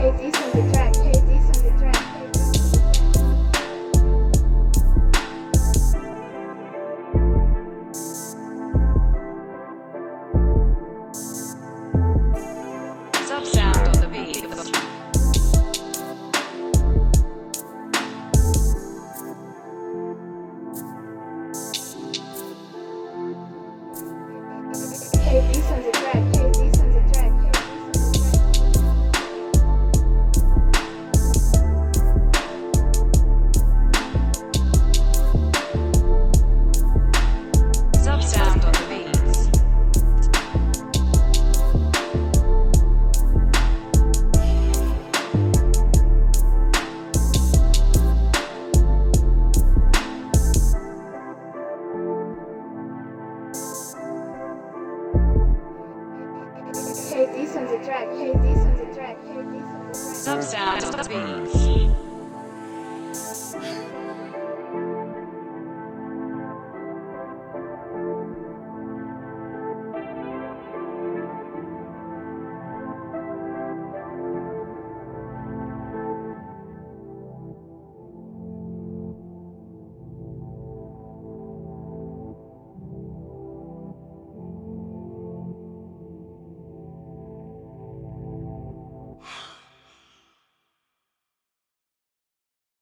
KD's on the track, KD's on the track. Subsound on the beat. KD's on the track, KD's on the track. Subsound on the beats. KD's on the track, KD's on the track, KD's on the track. Subsound on the beats.